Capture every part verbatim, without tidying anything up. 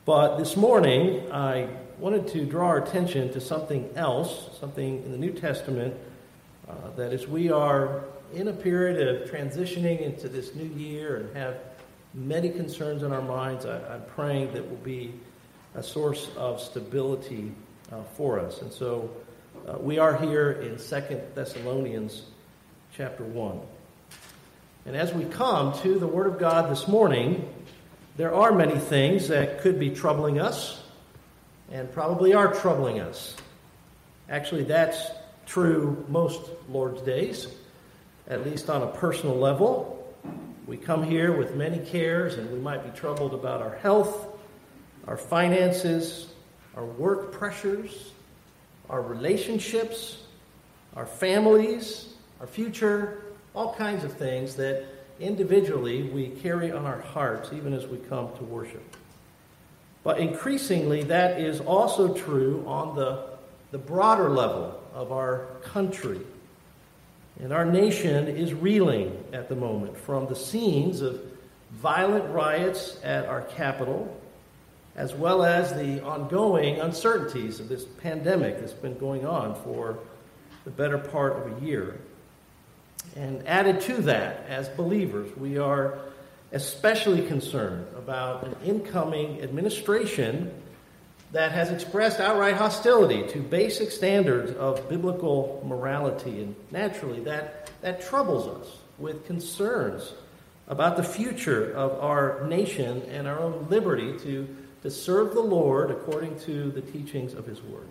But this morning, I wanted to draw our attention to something else, something in the New Testament, uh, that as we are in a period of transitioning into this new year and have many concerns in our minds, I, I'm praying that will be a source of stability uh, for us. And so uh, we are here in Second Thessalonians chapter one. And as we come to the Word of God this morning, there are many things that could be troubling us and probably are troubling us. Actually, that's true most Lord's days, at least on a personal level. We come here with many cares, and we might be troubled about our health, our finances, our work pressures, our relationships, our families, our future, all kinds of things that individually we carry on our hearts even as we come to worship. But increasingly, that is also true on the, the broader level of our country. And our nation is reeling at the moment from the scenes of violent riots at our capital, as well as the ongoing uncertainties of this pandemic that's been going on for the better part of a year. And added to that, as believers, we are especially concerned about an incoming administration that has expressed outright hostility to basic standards of biblical morality. And naturally, that, that troubles us with concerns about the future of our nation and our own liberty to, to serve the Lord according to the teachings of His Word.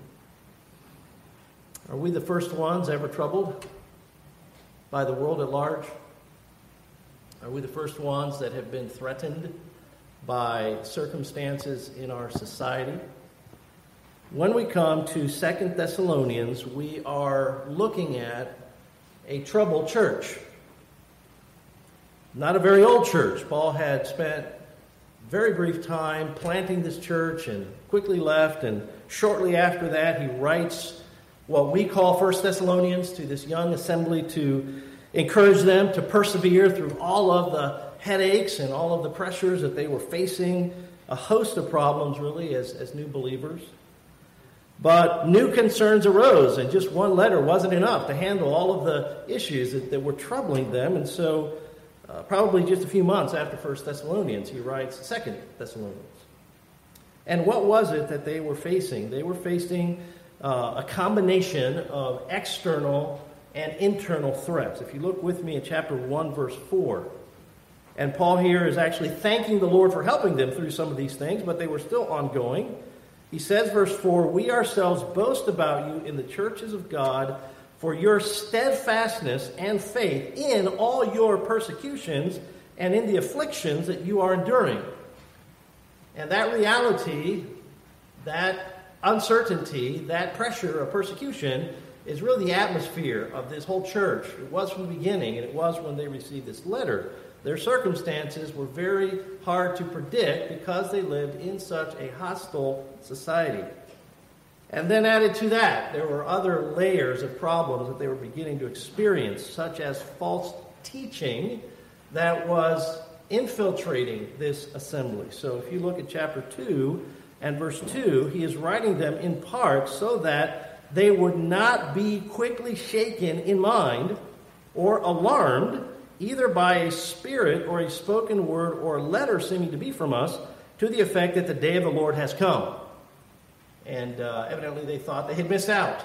Are we the first ones ever troubled by the world at large? Are we the first ones that have been threatened by circumstances in our society? When we come to Second Thessalonians, we are looking at a troubled church. Not a very old church. Paul had spent very brief time planting this church and quickly left, and shortly after that he writes what we call First Thessalonians to this young assembly to encourage them to persevere through all of the headaches and all of the pressures that they were facing, a host of problems really as, as new believers. But new concerns arose, and just one letter wasn't enough to handle all of the issues that, that were troubling them. And so uh, probably just a few months after First Thessalonians, he writes Second Thessalonians. And what was it that they were facing? They were facing Uh, a combination of external and internal threats. If you look with me in chapter one, verse four, and Paul here is actually thanking the Lord for helping them through some of these things, but they were still ongoing. He says, verse four, "We ourselves boast about you in the churches of God for your steadfastness and faith in all your persecutions and in the afflictions that you are enduring." And that reality, that uncertainty, that pressure of persecution is really the atmosphere of this whole church. It was from the beginning, and it was when they received this letter. Their circumstances were very hard to predict because they lived in such a hostile society. And then added to that, there were other layers of problems that they were beginning to experience, such as false teaching that was infiltrating this assembly. So if you look at chapter two, and verse two, he is writing them in part so that they would not be quickly shaken in mind or alarmed either by a spirit or a spoken word or a letter seeming to be from us to the effect that the day of the Lord has come. And uh, evidently they thought they had missed out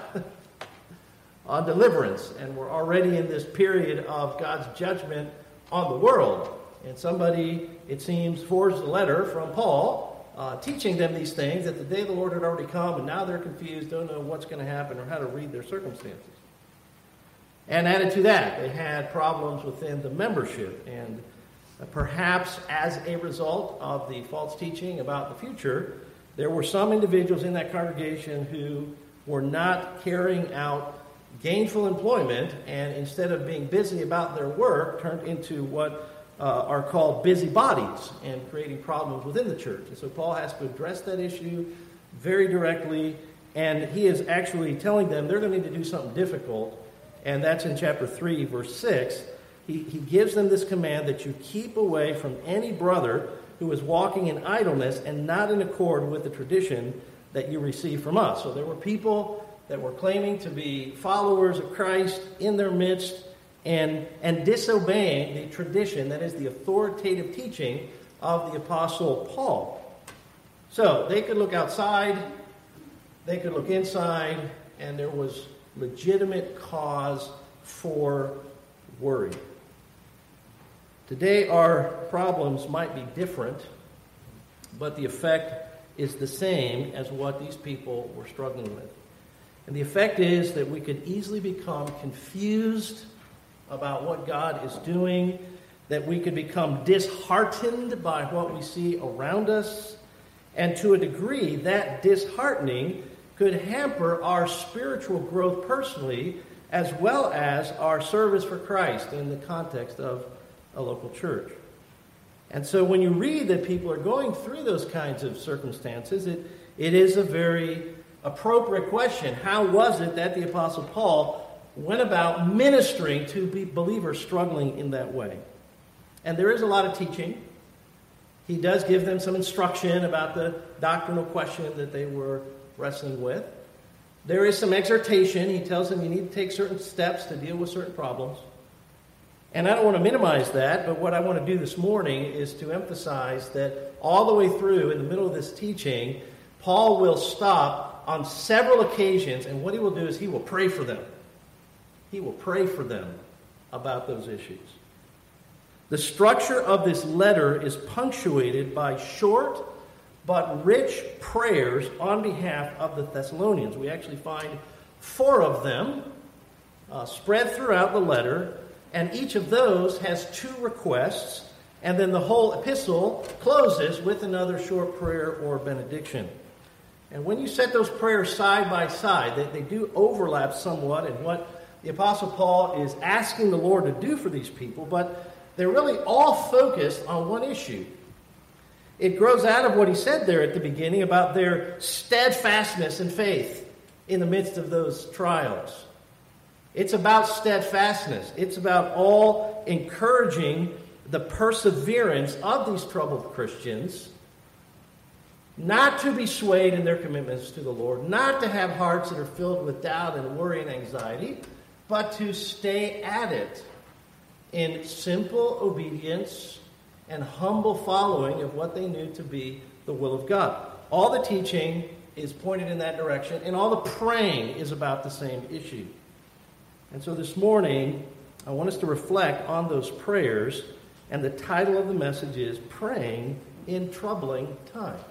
on deliverance and were already in this period of God's judgment on the world. And somebody, it seems, forged a letter from Paul Uh, teaching them these things, that the day of the Lord had already come, and now they're confused, don't know what's going to happen or how to read their circumstances. And added to that, they had problems within the membership, and uh, perhaps as a result of the false teaching about the future, there were some individuals in that congregation who were not carrying out gainful employment, and instead of being busy about their work, turned into what Uh, are called busybodies and creating problems within the church. And so Paul has to address that issue very directly, and he is actually telling them they're going to need to do something difficult, and that's in chapter three, verse six. He, he gives them this command that you keep away from any brother who was walking in idleness and not in accord with the tradition that you received from us. So there were people that were claiming to be followers of Christ in their midst and, and disobeying the tradition, that is the authoritative teaching of the Apostle Paul. So they could look outside, they could look inside, and there was legitimate cause for worry. Today our problems might be different, but the effect is the same as what these people were struggling with. And the effect is that we could easily become confused about what God is doing, that we could become disheartened by what we see around us, and to a degree that disheartening could hamper our spiritual growth personally as well as our service for Christ in the context of a local church. And so when you read that people are going through those kinds of circumstances, it, it is a very appropriate question. How was it that the Apostle Paul went about ministering to be believers struggling in that way? And there is a lot of teaching. He does give them some instruction about the doctrinal question that they were wrestling with. There is some exhortation. He tells them you need to take certain steps to deal with certain problems. And I don't want to minimize that, but what I want to do this morning is to emphasize that all the way through, in the middle of this teaching, Paul will stop on several occasions, and what he will do is he will pray for them. He will pray for them about those issues. The structure of this letter is punctuated by short but rich prayers on behalf of the Thessalonians. We actually find four of them uh, spread throughout the letter, and each of those has two requests, and then the whole epistle closes with another short prayer or benediction. And when you set those prayers side by side, they, they do overlap somewhat in what the Apostle Paul is asking the Lord to do for these people, but they're really all focused on one issue. It grows out of what he said there at the beginning about their steadfastness in faith in the midst of those trials. It's about steadfastness. It's about all encouraging the perseverance of these troubled Christians, not to be swayed in their commitments to the Lord, not to have hearts that are filled with doubt and worry and anxiety, but to stay at it in simple obedience and humble following of what they knew to be the will of God. All the teaching is pointed in that direction, and all the praying is about the same issue. And so this morning, I want us to reflect on those prayers, and the title of the message is Praying in Troubling Times.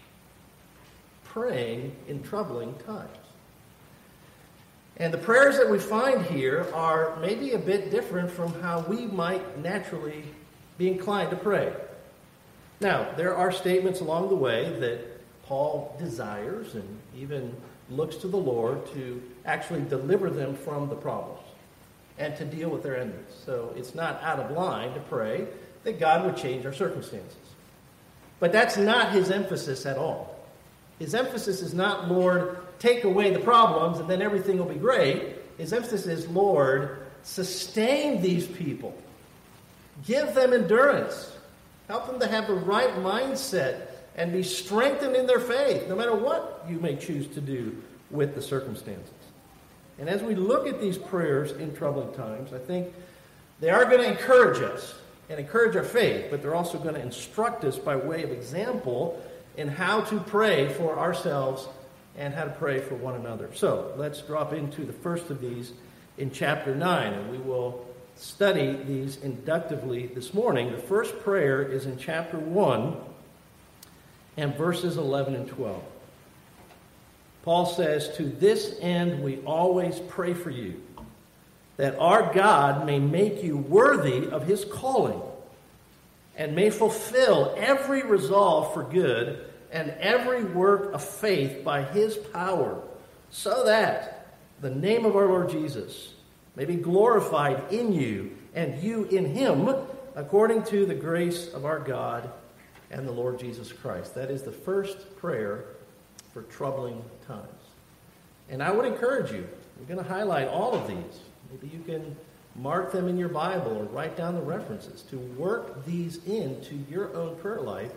Praying in Troubling Times. And the prayers that we find here are maybe a bit different from how we might naturally be inclined to pray. Now, there are statements along the way that Paul desires and even looks to the Lord to actually deliver them from the problems and to deal with their enemies. So it's not out of line to pray that God would change our circumstances. But that's not his emphasis at all. His emphasis is not, Lord, take away the problems and then everything will be great. His emphasis is, Lord, sustain these people. Give them endurance. Help them to have the right mindset and be strengthened in their faith, no matter what you may choose to do with the circumstances. And as we look at these prayers in troubling times, I think they are going to encourage us and encourage our faith, but they're also going to instruct us by way of example in how to pray for ourselves and how to pray for one another. So let's drop into the first of these in chapter nine, and we will study these inductively this morning. The first prayer is in chapter one and verses eleven and twelve. Paul says, "To this end we always pray for you, that our God may make you worthy of his calling, and may fulfill every resolve for good and every work of faith by his power, so that the name of our Lord Jesus may be glorified in you and you in him, according to the grace of our God and the Lord Jesus Christ." That is the first prayer for troubling times. And I would encourage you, we're going to highlight all of these. Maybe you can mark them in your Bible or write down the references to work these into your own prayer life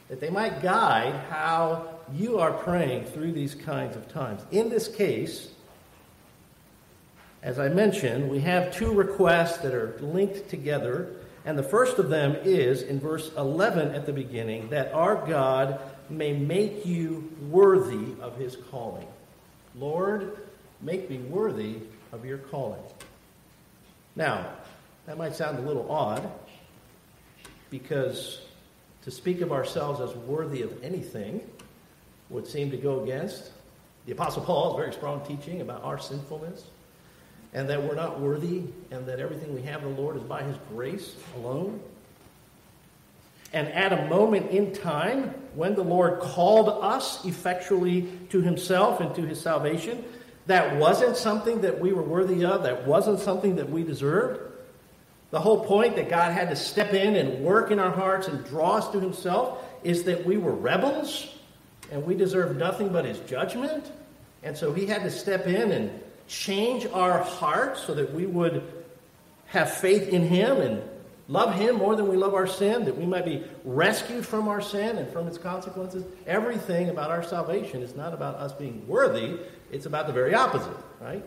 that they might guide how you are praying through these kinds of times. In this case, as I mentioned, we have two requests that are linked together, and the first of them is in verse eleven at the beginning, that our God may make you worthy of his calling. Lord, make me worthy of your calling. Now, that might sound a little odd, because to speak of ourselves as worthy of anything would seem to go against the Apostle Paul's very strong teaching about our sinfulness, and that we're not worthy, and that everything we have in the Lord is by his grace alone. And at a moment in time, when the Lord called us effectually to himself and to his salvation, that wasn't something that we were worthy of, that wasn't something that we deserved. The whole point that God had to step in and work in our hearts and draw us to himself is that we were rebels, and we deserved nothing but his judgment. And so he had to step in and change our hearts so that we would have faith in him and love him more than we love our sin, that we might be rescued from our sin and from its consequences. Everything about our salvation is not about us being worthy. It's about the very opposite, right?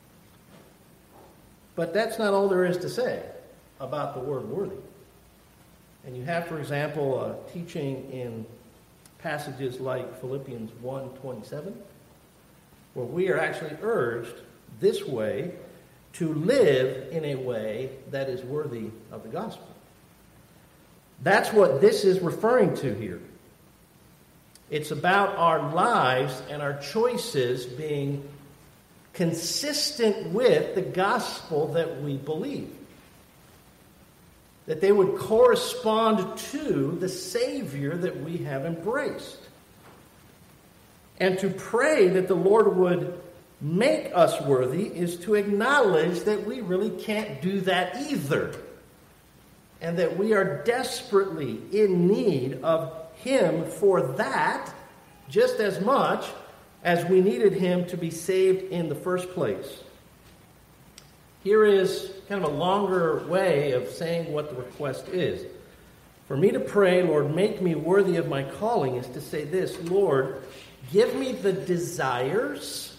But that's not all there is to say about the word worthy. And you have, for example, a teaching in passages like Philippians one twenty-seven, where we are actually urged this way to live in a way that is worthy of the gospel. That's what this is referring to here. It's about our lives and our choices being consistent with the gospel that we believe. That they would correspond to the Savior that we have embraced. And to pray that the Lord would make us worthy is to acknowledge that we really can't do that either. And that we are desperately in need of him for that, just as much as we needed him to be saved in the first place. Here is kind of a longer way of saying what the request is. For me to pray, Lord, make me worthy of my calling, is to say this: Lord, give me the desires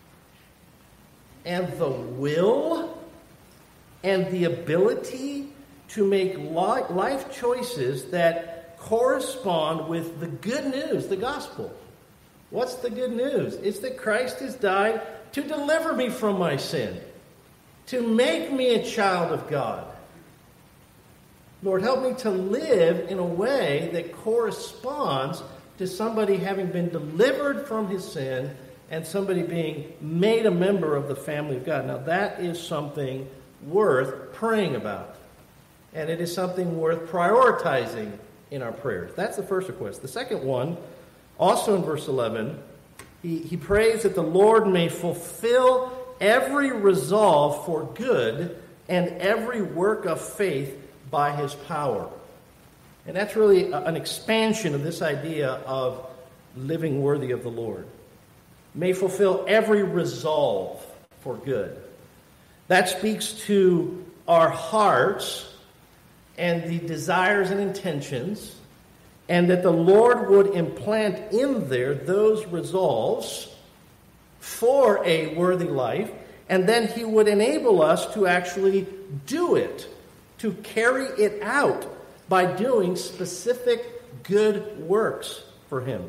and the will and the ability to make life choices that correspond with the good news, the gospel. What's the good news? It's that Christ has died to deliver me from my sin, to make me a child of God. Lord, help me to live in a way that corresponds to somebody having been delivered from his sin and somebody being made a member of the family of God. Now, that is something worth praying about. And it is something worth prioritizing in our prayers. That's the first request. The second one, also in verse eleven, he, he prays that the Lord may fulfill every resolve for good and every work of faith by his power. And that's really an expansion of this idea of living worthy of the Lord. May fulfill every resolve for good. That speaks to our hearts and the desires and intentions, and that the Lord would implant in there those resolves for a worthy life, and then he would enable us to actually do it, to carry it out by doing specific good works for him.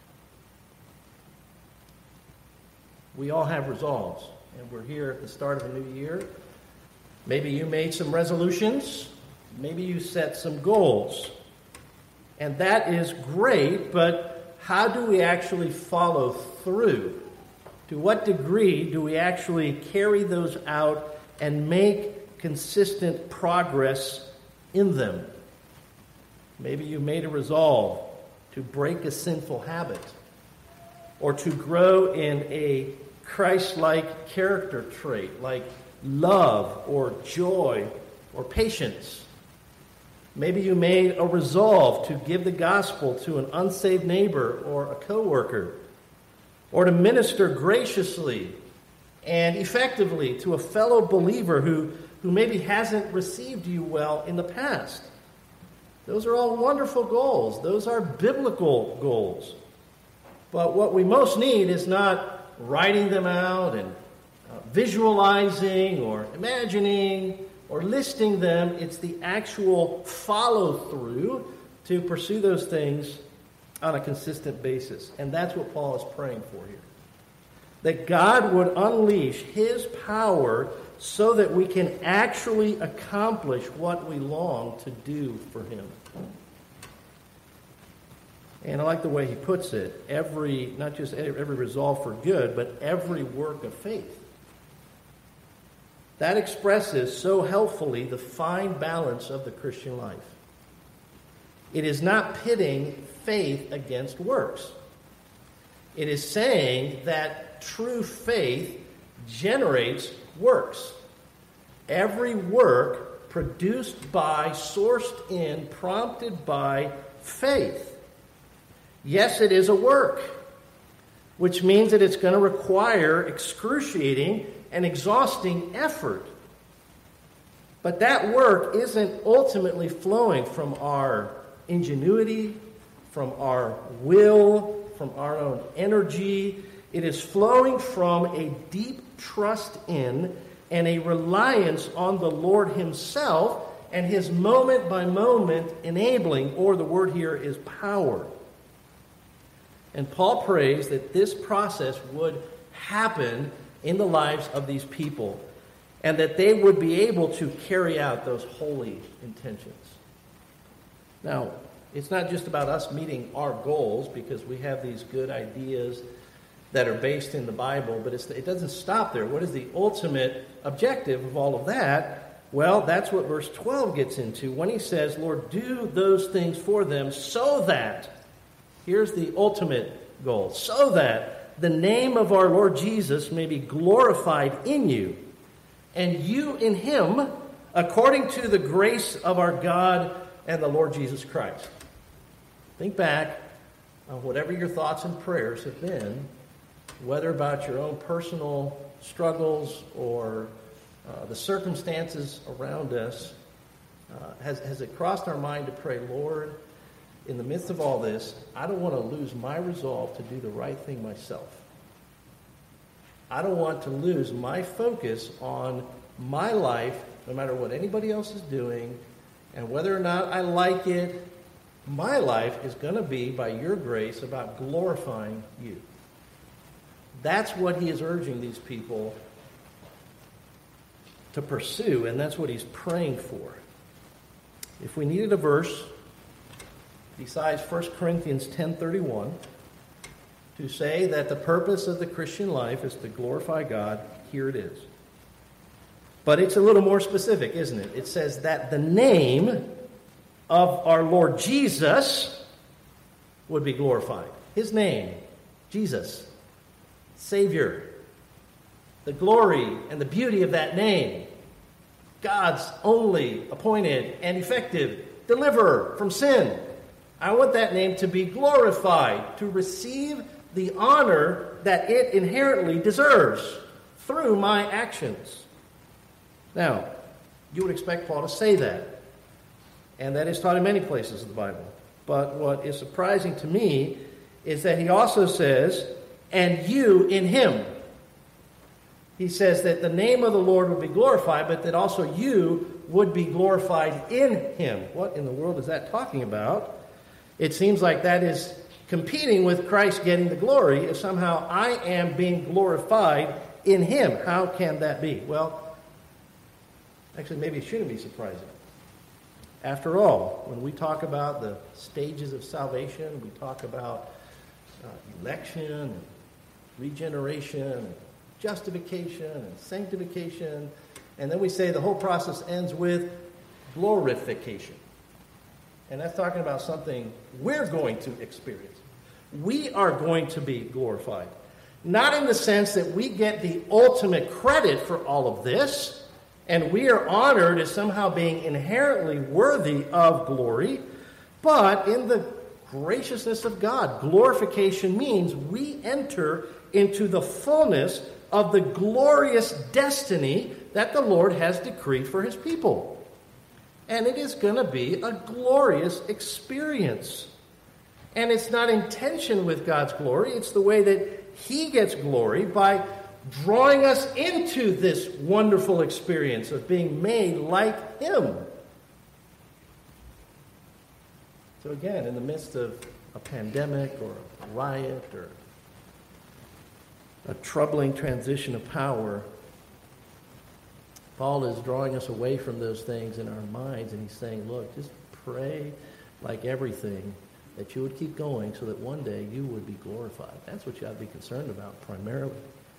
We all have resolves, and we're here at the start of a new year. Maybe you made some resolutions. Maybe you set some goals. And that is great, but how do we actually follow through? To what degree do we actually carry those out and make consistent progress in them? Maybe you made a resolve to break a sinful habit, or to grow in a Christ-like character trait like love or joy or patience. Maybe you made a resolve to give the gospel to an unsaved neighbor or a coworker, or to minister graciously and effectively to a fellow believer who, who maybe hasn't received you well in the past. Those are all wonderful goals. Those are biblical goals. But what we most need is not writing them out and uh, visualizing or imagining or listing them. It's the actual follow-through to pursue those things on a consistent basis. And that's what Paul is praying for here. That God would unleash his power so that we can actually accomplish what we long to do for him. And I like the way he puts it, every, not just every resolve for good, but every work of faith. That expresses so helpfully the fine balance of the Christian life. It is not pitting faith against works. It is saying that true faith generates works. Every work produced by, sourced in, prompted by faith. Yes, it is a work, which means that it's going to require excruciating and exhausting effort. But that work isn't ultimately flowing from our ingenuity, from our will, from our own energy. It is flowing from a deep trust in and a reliance on the Lord himself and his moment-by-moment enabling, or the word here is power. And Paul prays that this process would happen in the lives of these people and that they would be able to carry out those holy intentions. Now, it's not just about us meeting our goals because we have these good ideas that are based in the Bible, but it's, it doesn't stop there. What is the ultimate objective of all of that? Well, that's what verse twelve gets into when he says, Lord, do those things for them so that, here's the ultimate goal, so that the name of our Lord Jesus may be glorified in you, and you in him, according to the grace of our God and the Lord Jesus Christ. Think back on whatever your thoughts and prayers have been, whether about your own personal struggles or uh, the circumstances around us. Uh, has, has it crossed our mind to pray, Lord, in the midst of all this, I don't want to lose my resolve to do the right thing myself. I don't want to lose my focus on my life, no matter what anybody else is doing, and whether or not I like it. My life is going to be, by your grace, about glorifying you. That's what he is urging these people to pursue, and that's what he's praying for. If we needed a verse besides First Corinthians ten thirty-one to say that the purpose of the Christian life is to glorify God, here it is. But it's a little more specific, isn't it? It says that the name of our Lord Jesus would be glorified. His name, Jesus, Savior. The glory and the beauty of that name. God's only appointed and effective deliverer from sin. I want that name to be glorified, to receive the honor that it inherently deserves through my actions. Now, you would expect Paul to say that. And that is taught in many places of the Bible. But what is surprising to me is that he also says, and you in him. He says that the name of the Lord would be glorified, but that also you would be glorified in him. What in the world is that talking about? It seems like that is competing with Christ getting the glory if somehow I am being glorified in him. How can that be? Well, actually, maybe it shouldn't be surprising. After all, when we talk about the stages of salvation, we talk about uh, election and regeneration and justification and sanctification, and then we say the whole process ends with glorification. And that's talking about something we're going to experience. We are going to be glorified. Not in the sense that we get the ultimate credit for all of this, and we are honored as somehow being inherently worthy of glory, but in the graciousness of God. Glorification means we enter into the fullness of the glorious destiny that the Lord has decreed for his people. And it is going to be a glorious experience. And it's not in tension with God's glory. It's the way that he gets glory by drawing us into this wonderful experience of being made like him. So again, in the midst of a pandemic or a riot or a troubling transition of power, Paul is drawing us away from those things in our minds, and he's saying, look, just pray like everything that you would keep going so that one day you would be glorified. That's what you ought to be concerned about primarily.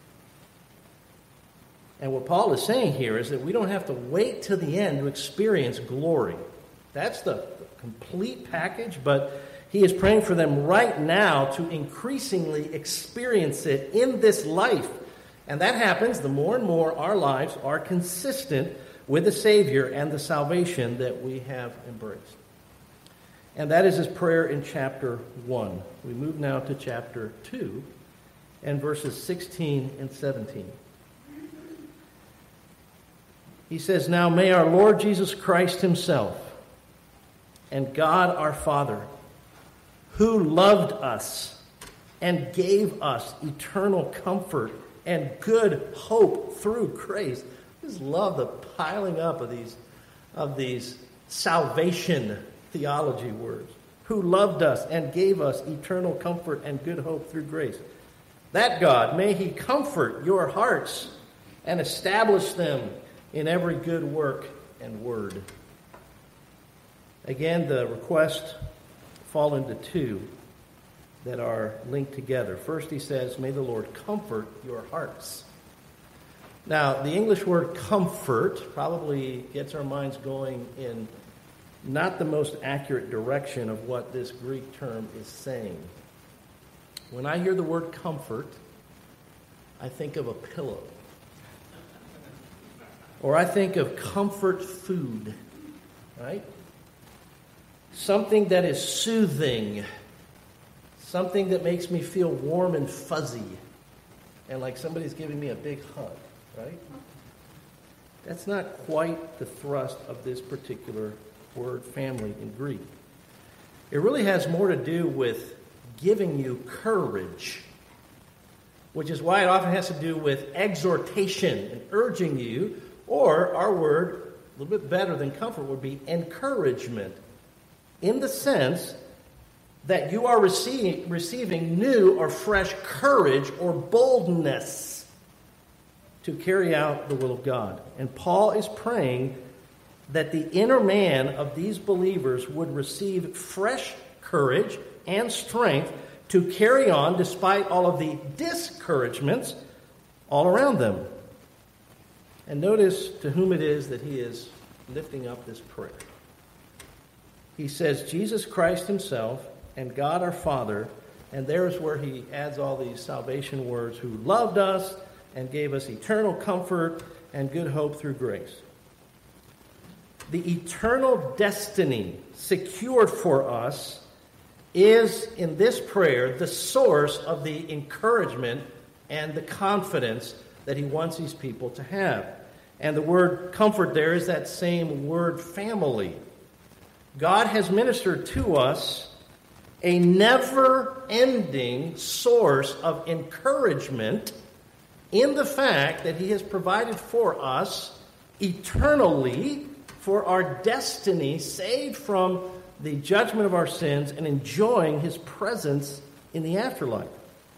And what Paul is saying here is that we don't have to wait till the end to experience glory. That's the complete package, but he is praying for them right now to increasingly experience it in this life. And that happens the more and more our lives are consistent with the Savior and the salvation that we have embraced. And that is his prayer in chapter one. We move now to chapter two and verses sixteen and seventeen. He says, now may our Lord Jesus Christ himself and God our Father, who loved us and gave us eternal comfort and good hope through grace. I just love the piling up of these, of these salvation theology words. Who loved us and gave us eternal comfort and good hope through grace. That God, may he comfort your hearts and establish them in every good work and word. Again, the requests fall into two that are linked together. First, he says, may the Lord comfort your hearts. Now, the English word comfort probably gets our minds going in not the most accurate direction of what this Greek term is saying. When I hear the word comfort, I think of a pillow. Or I think of comfort food, right? Something that is soothing. Something that makes me feel warm and fuzzy. And like somebody's giving me a big hug, right? That's not quite the thrust of this particular word family in Greek. It really has more to do with giving you courage, which is why it often has to do with exhortation and urging you, or our word, a little bit better than comfort, would be encouragement, in the sense that you are receiving, receiving new or fresh courage or boldness to carry out the will of God. And Paul is praying that the inner man of these believers would receive fresh courage and strength to carry on despite all of the discouragements all around them. And notice to whom it is that he is lifting up this prayer. He says, Jesus Christ himself and God our Father, and there's where he adds all these salvation words, who loved us and gave us eternal comfort and good hope through grace. The eternal destiny secured for us is, in this prayer, the source of the encouragement and the confidence that he wants these people to have. And the word comfort there is that same word family. God has ministered to us a never-ending source of encouragement in the fact that he has provided for us eternally for our destiny, saved from the judgment of our sins and enjoying his presence in the afterlife.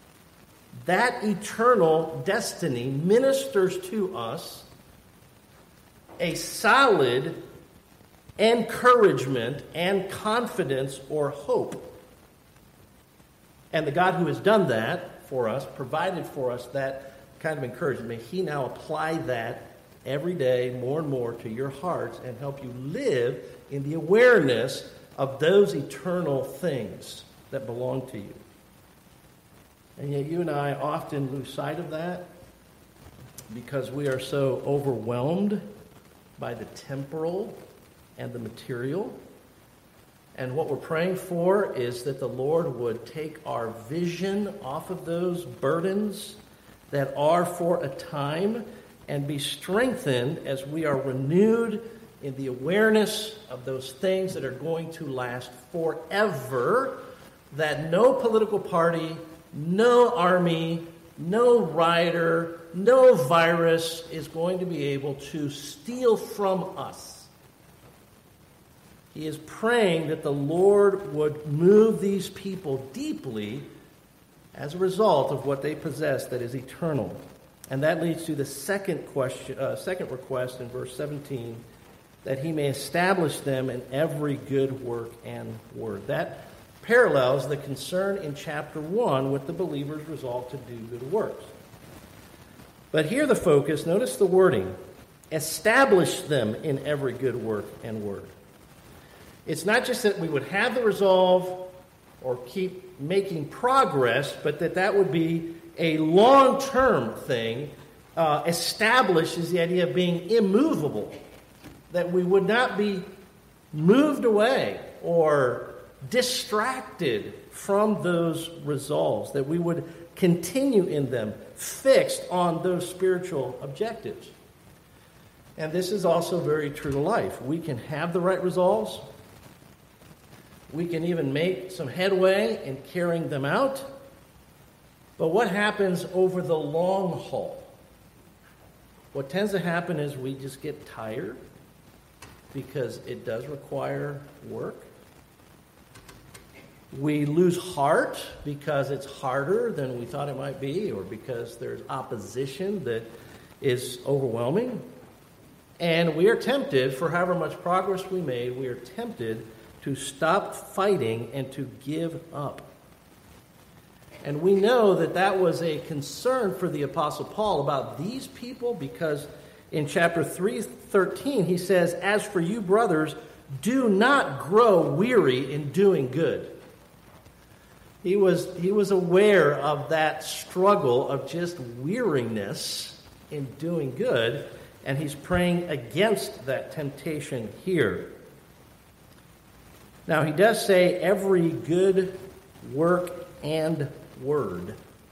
That eternal destiny ministers to us a solid encouragement and confidence or hope. And the God who has done that for us, provided for us that kind of encouragement, may he now apply that every day more and more to your hearts and help you live in the awareness of those eternal things that belong to you. And yet you and I often lose sight of that because we are so overwhelmed by the temporal and the material. And what we're praying for is that the Lord would take our vision off of those burdens that are for a time and be strengthened as we are renewed in the awareness of those things that are going to last forever, that no political party, no army, no rioter, no virus is going to be able to steal from us. He is praying that the Lord would move these people deeply as a result of what they possess that is eternal. And that leads to the second question, uh, second request in verse seventeen, that he may establish them in every good work and word. That parallels the concern in chapter one with the believer's resolve to do good works. But here the focus, notice the wording, establish them in every good work and word. It's not just that we would have the resolve or keep making progress, but that that would be a long-term thing. Uh, establish is the idea of being immovable, that we would not be moved away or distracted from those resolves, that we would continue in them, fixed on those spiritual objectives. And this is also very true to life. We can have the right resolves. We can even make some headway in carrying them out. But what happens over the long haul? What tends to happen is we just get tired because it does require work. We lose heart because it's harder than we thought it might be, or because there's opposition that is overwhelming. And we are tempted, for however much progress we made, we are tempted to stop fighting and to give up. And we know that that was a concern for the Apostle Paul about these people, because in chapter three thirteen he says, "As for you, brothers, do not grow weary in doing good." He was, he was aware of that struggle of just weariness in doing good, and he's praying against that temptation here. Now, he does say every good work and word,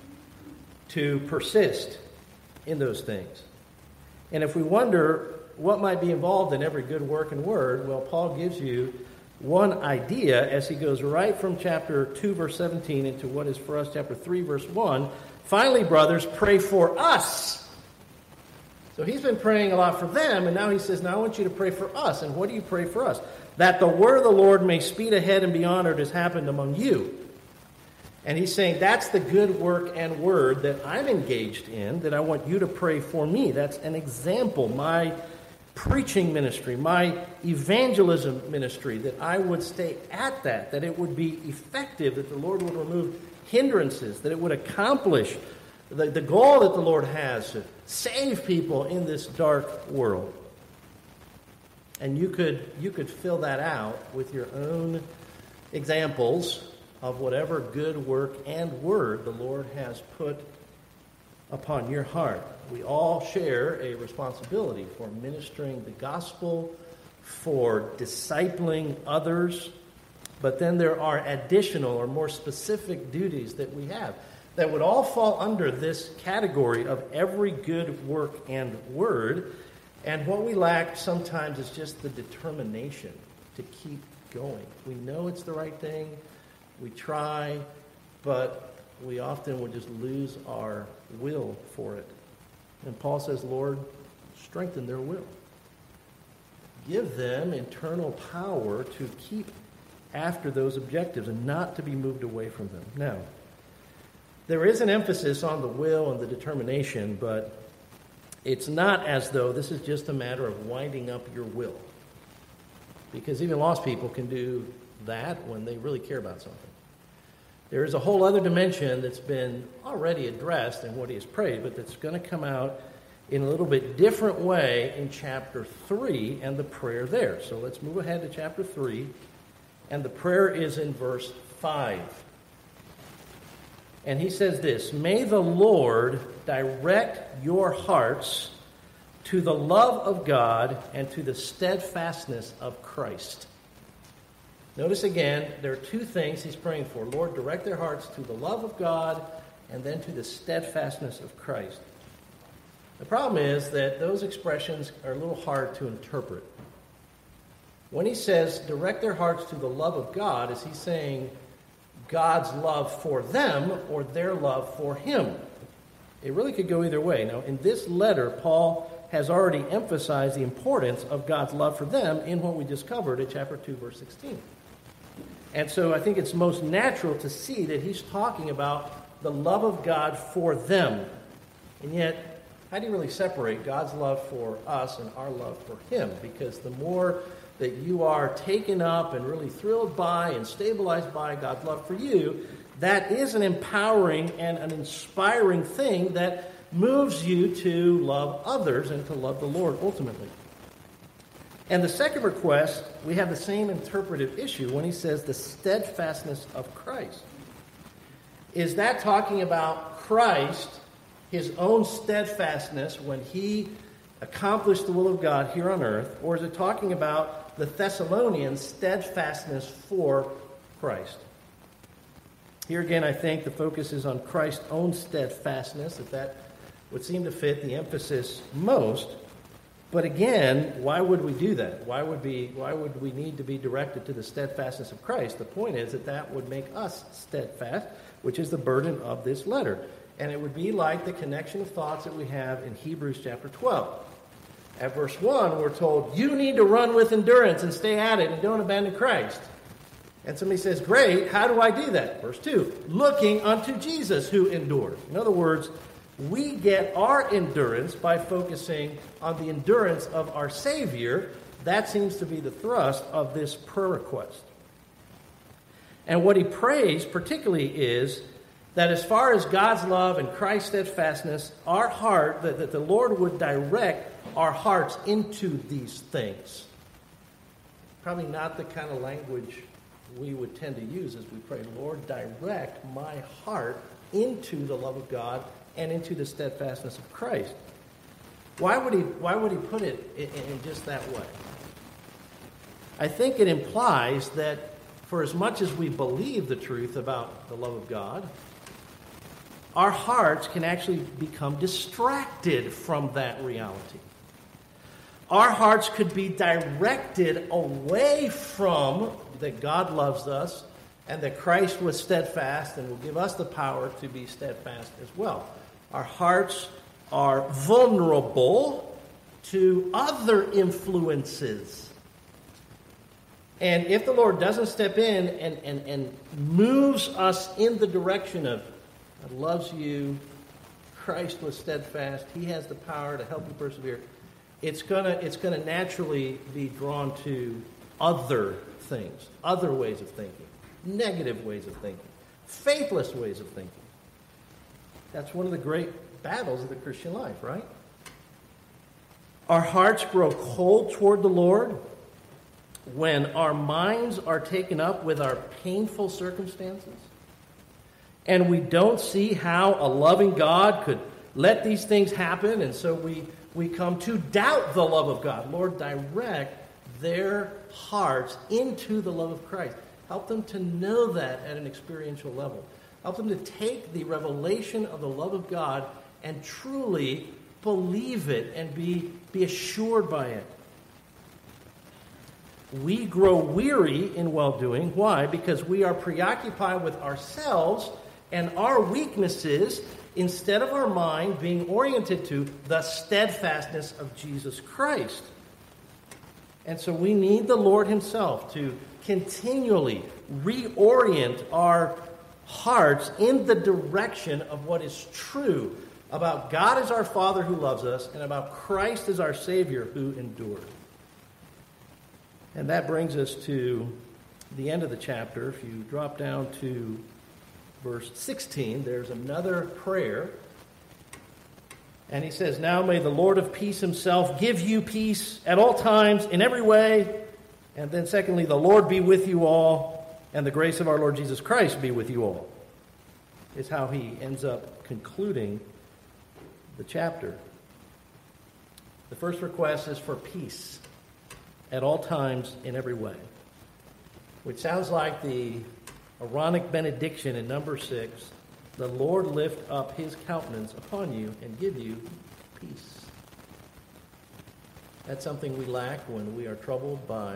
to persist in those things. And if we wonder what might be involved in every good work and word, well, Paul gives you one idea as he goes right from chapter two, verse seventeen, into what is for us chapter three, verse one. Finally, brothers, pray for us. So he's been praying a lot for them, and now he says, now I want you to pray for us. And what do you pray for us? That the word of the Lord may speed ahead and be honored as happened among you. And he's saying that's the good work and word that I'm engaged in, that I want you to pray for me. That's an example, my preaching ministry, my evangelism ministry, that I would stay at that, that it would be effective, that the Lord would remove hindrances, that it would accomplish the, the goal that the Lord has to save people in this dark world. And you could you could fill that out with your own examples of whatever good work and word the Lord has put upon your heart. We all share a responsibility for ministering the gospel, for discipling others, but then there are additional or more specific duties that we have that would all fall under this category of every good work and word. And what we lack sometimes is just the determination to keep going. We know it's the right thing. We try, but we often will just lose our will for it. And Paul says, Lord, strengthen their will. Give them internal power to keep after those objectives and not to be moved away from them. Now, there is an emphasis on the will and the determination, but it's not as though this is just a matter of winding up your will. Because even lost people can do that when they really care about something. There is a whole other dimension that's been already addressed in what he has prayed, but that's going to come out in a little bit different way in chapter three and the prayer there. So let's move ahead to chapter three, and the prayer is in verse five. And he says this, "May the Lord direct your hearts to the love of God and to the steadfastness of Christ." Notice again, there are two things he's praying for. Lord, direct their hearts to the love of God and then to the steadfastness of Christ. The problem is that those expressions are a little hard to interpret. When he says direct their hearts to the love of God, is he saying God's love for them or their love for him? It really could go either way. Now, in this letter, Paul has already emphasized the importance of God's love for them in what we just covered in chapter two, verse sixteen. And so I think it's most natural to see that he's talking about the love of God for them. And yet, how do you really separate God's love for us and our love for him? Because the more that you are taken up and really thrilled by and stabilized by God's love for you, that is an empowering and an inspiring thing that moves you to love others and to love the Lord ultimately. And the second request, we have the same interpretive issue when he says the steadfastness of Christ. Is that talking about Christ, his own steadfastness when he accomplished the will of God here on earth, or is it talking about the Thessalonians' steadfastness for Christ? Here again, I think the focus is on Christ's own steadfastness, if that would seem to fit the emphasis most. But again, why would we do that? Why would be, why would we need to be directed to the steadfastness of Christ? The point is that that would make us steadfast, which is the burden of this letter. And it would be like the connection of thoughts that we have in Hebrews chapter twelve. At verse one, we're told, you need to run with endurance and stay at it and don't abandon Christ. And somebody says, great, how do I do that? Verse two, looking unto Jesus who endured. In other words, we get our endurance by focusing on the endurance of our Savior. That seems to be the thrust of this prayer request. And what he prays particularly is that as far as God's love and Christ's steadfastness, our heart, that, that the Lord would direct our hearts into these things. Probably not the kind of language we would tend to use as we pray, Lord, direct my heart into the love of God and into the steadfastness of Christ. Why would he, why would he put it in, in just that way? I think it implies that for as much as we believe the truth about the love of God, our hearts can actually become distracted from that reality. Our hearts could be directed away from that God loves us and that Christ was steadfast and will give us the power to be steadfast as well. Our hearts are vulnerable to other influences. And if the Lord doesn't step in and, and, and moves us in the direction of God loves you, Christ was steadfast, he has the power to help you persevere, it's gonna it's gonna naturally be drawn to other things, other ways of thinking, negative ways of thinking, faithless ways of thinking. That's one of the great battles of the Christian life, right? Our hearts grow cold toward the Lord when our minds are taken up with our painful circumstances, and we don't see how a loving God could let these things happen, and so we, we come to doubt the love of God. Lord, direct their hearts into the love of Christ. Help them to know that at an experiential level. Help them to take the revelation of the love of God and truly believe it and be, be assured by it. We grow weary in well-doing. Why? Because we are preoccupied with ourselves and our weaknesses instead of our mind being oriented to the steadfastness of Jesus Christ. And so we need the Lord himself to continually reorient our hearts in the direction of what is true about God as our Father who loves us and about Christ as our Savior who endured. And that brings us to the end of the chapter. If you drop down to verse sixteen, there's another prayer. And he says, now may the Lord of peace himself give you peace at all times, in every way. And then secondly, the Lord be with you all, and the grace of our Lord Jesus Christ be with you all, is how he ends up concluding the chapter. The first request is for peace at all times, in every way, which sounds like the Aaronic benediction in number six, the Lord lift up his countenance upon you and give you peace. That's something we lack when we are troubled by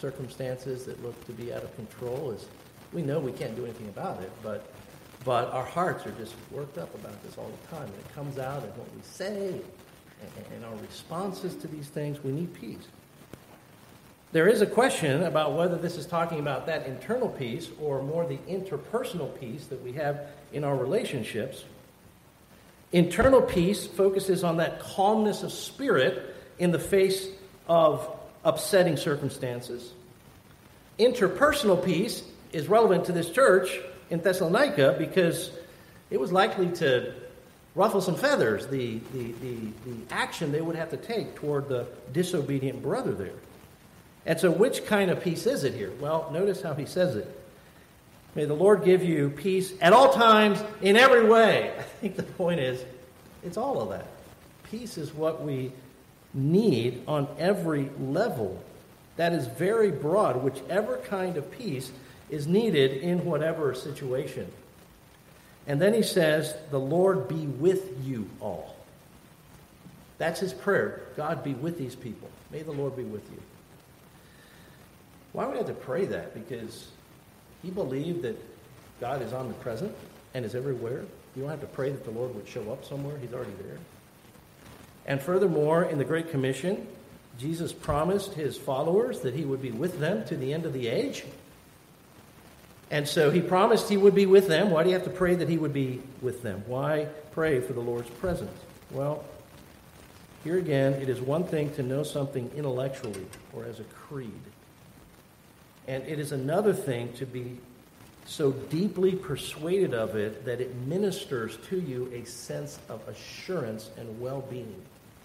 circumstances that look to be out of control, is we know we can't do anything about it, but but our hearts are just worked up about this all the time. And it comes out in what we say and, and our responses to these things. We need peace. There is a question about whether this is talking about that internal peace or more the interpersonal peace that we have in our relationships. Internal peace focuses on that calmness of spirit in the face of upsetting circumstances. Interpersonal peace is relevant to this church in Thessalonica because it was likely to ruffle some feathers, the, the, the, the action they would have to take toward the disobedient brother there. And so which kind of peace is it here? Well, notice how he says it. May the Lord give you peace at all times, in every way. I think the point is, it's all of that. Peace is what we need on every level. That is very broad. Whichever kind of peace is needed in whatever situation. And then he says, the Lord be with you all. That's his prayer. God be with these people. May the Lord be with you. Why would I have to pray that? Because he believed that God is omnipresent and is everywhere. You don't have to pray that the Lord would show up somewhere. He's already there. And furthermore, in the Great Commission, Jesus promised his followers that he would be with them to the end of the age. And so he promised he would be with them. Why do you have to pray that he would be with them? Why pray for the Lord's presence? Well, here again, it is one thing to know something intellectually or as a creed. And it is another thing to be so deeply persuaded of it that it ministers to you a sense of assurance and well-being.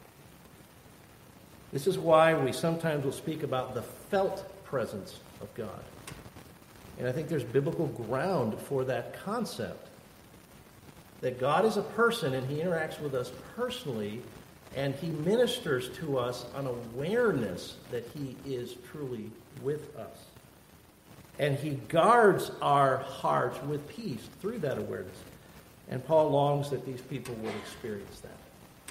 This is why we sometimes will speak about the felt presence of God. And I think there's biblical ground for that concept. That God is a person and he interacts with us personally, and he ministers to us an awareness that he is truly with us. And he guards our hearts with peace through that awareness. And Paul longs that these people will experience that.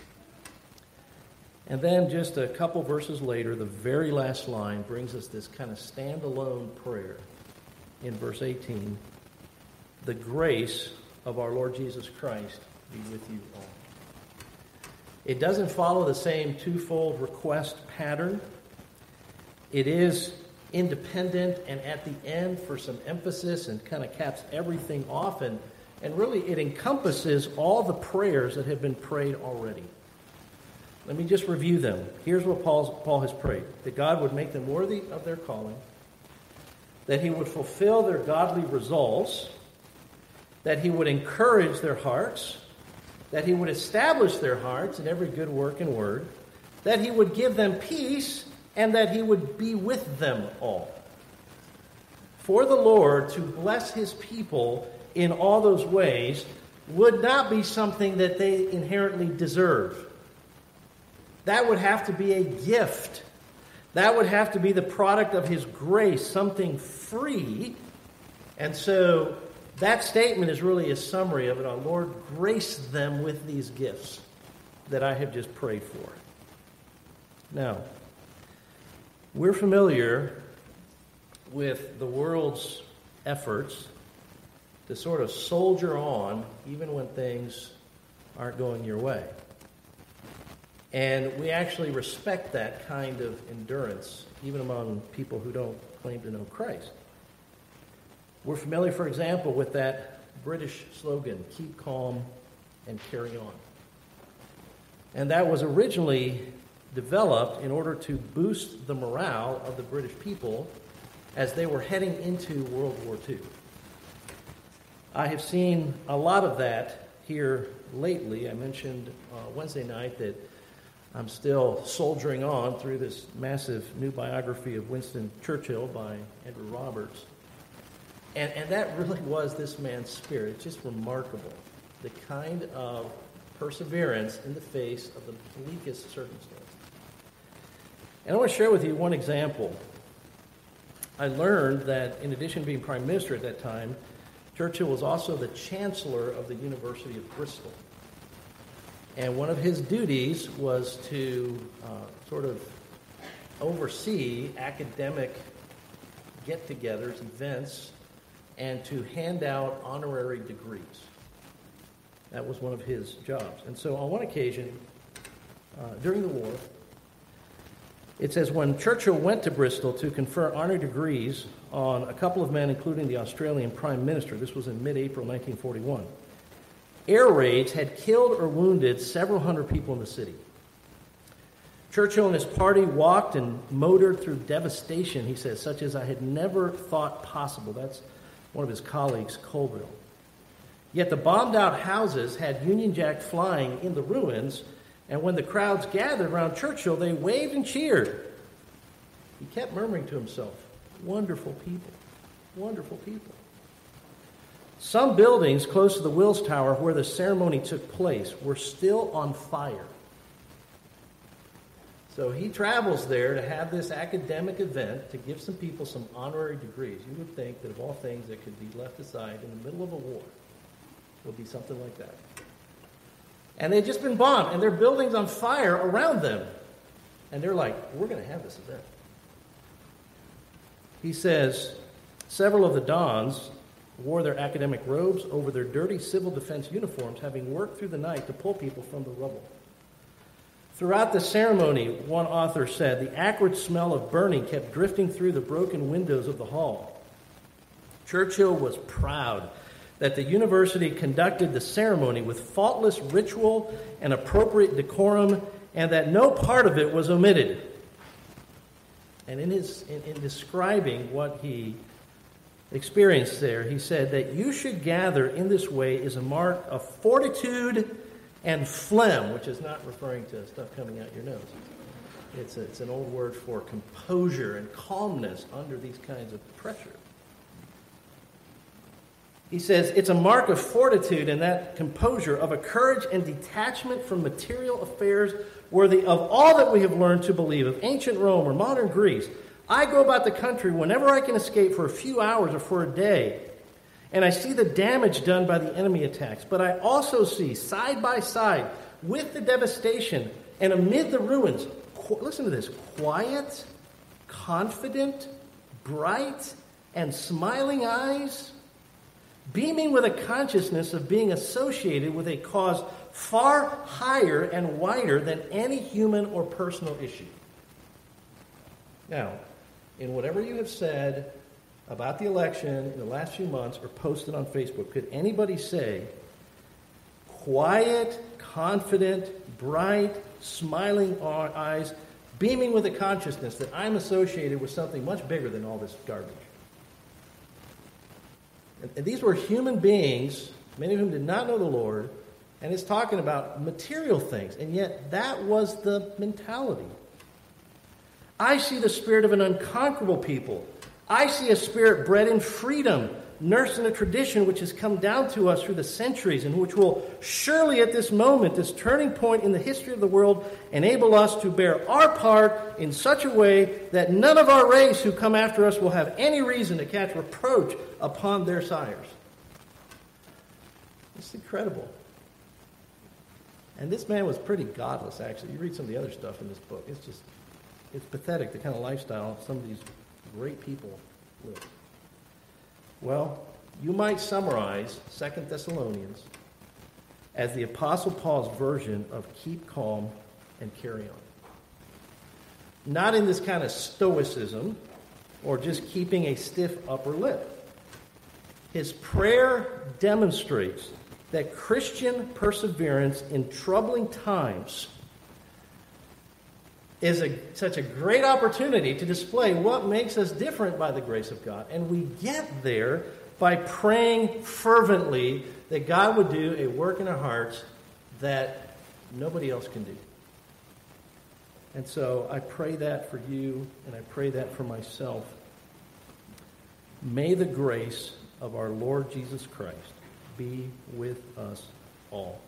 And then just a couple verses later, the very last line brings us this kind of standalone prayer in verse eighteen. The grace of our Lord Jesus Christ be with you all. It doesn't follow the same twofold request pattern. It is independent and at the end for some emphasis and kind of caps everything off. And, and really it encompasses all the prayers that have been prayed already. Let me just review them. Here's what Paul's, Paul has prayed. That God would make them worthy of their calling. That he would fulfill their godly results. That he would encourage their hearts. That he would establish their hearts in every good work and word. That he would give them peace. And that he would be with them all. For the Lord to bless his people in all those ways would not be something that they inherently deserve. That would have to be a gift. That would have to be the product of his grace, something free. And so that statement is really a summary of it. Our Lord, grace them with these gifts that I have just prayed for. Now, we're familiar with the world's efforts to sort of soldier on even when things aren't going your way. And we actually respect that kind of endurance, even among people who don't claim to know Christ. We're familiar, for example, with that British slogan, keep calm and carry on. And that was originally developed in order to boost the morale of the British people as they were heading into World War Two. I have seen a lot of that here lately. I mentioned uh, Wednesday night that I'm still soldiering on through this massive new biography of Winston Churchill by Andrew Roberts. And, and that really was this man's spirit. It's just remarkable. The kind of perseverance in the face of the bleakest circumstances. And I want to share with you one example. I learned that in addition to being prime minister at that time, Churchill was also the chancellor of the University of Bristol. And one of his duties was to uh, sort of oversee academic get-togethers, events, and to hand out honorary degrees. That was one of his jobs. And so on one occasion, uh, during the war, it says when Churchill went to Bristol to confer honorary degrees on a couple of men, including the Australian Prime Minister, this was in mid-April nineteen forty-one, air raids had killed or wounded several hundred people in the city. Churchill and his party walked and motored through devastation, he says, such as I had never thought possible. That's one of his colleagues, Colville. Yet the bombed-out houses had Union Jack flying in the ruins, and when the crowds gathered around Churchill, they waved and cheered. He kept murmuring to himself, wonderful people, wonderful people. Some buildings close to the Wills Tower where the ceremony took place were still on fire. So he travels there to have this academic event to give some people some honorary degrees. You would think that of all things that could be left aside in the middle of a war would be something like that. And they'd just been bombed, and their buildings on fire around them. And they're like, we're going to have this event. He says, several of the Dons wore their academic robes over their dirty civil defense uniforms, having worked through the night to pull people from the rubble. Throughout the ceremony, one author said, the acrid smell of burning kept drifting through the broken windows of the hall. Churchill was proud that the university conducted the ceremony with faultless ritual and appropriate decorum, and that no part of it was omitted. And in his in, in describing what he experienced there, he said that you should gather in this way is a mark of fortitude and phlegm, which is not referring to stuff coming out your nose. It's, a, it's an old word for composure and calmness under these kinds of pressure. He says, it's a mark of fortitude and that composure, of a courage and detachment from material affairs worthy of all that we have learned to believe of ancient Rome or modern Greece. I go about the country whenever I can escape for a few hours or for a day, and I see the damage done by the enemy attacks. But I also see, side by side, with the devastation and amid the ruins, qu- listen to this, quiet, confident, bright, and smiling eyes, beaming with a consciousness of being associated with a cause far higher and wider than any human or personal issue. Now, in whatever you have said about the election in the last few months or posted on Facebook, could anybody say, quiet, confident, bright, smiling eyes, beaming with a consciousness that I'm associated with something much bigger than all this garbage? And these were human beings, many of whom did not know the Lord, and it's talking about material things, and yet that was the mentality. I see the spirit of an unconquerable people. I see a spirit bred in freedom, nursed in a tradition which has come down to us through the centuries, and which will surely at this moment, this turning point in the history of the world, enable us to bear our part in such a way that none of our race who come after us will have any reason to catch reproach upon their sires. It's incredible. And this man was pretty godless, actually. You read some of the other stuff in this book. It's just, it's pathetic, the kind of lifestyle some of these great people live. Well, you might summarize Second Thessalonians as the Apostle Paul's version of keep calm and carry on. Not in this kind of stoicism or just keeping a stiff upper lip. His prayer demonstrates that Christian perseverance in troubling times is a, such a great opportunity to display what makes us different by the grace of God. And we get there by praying fervently that God would do a work in our hearts that nobody else can do. And so I pray that for you, and I pray that for myself. May the grace of our Lord Jesus Christ be with us all.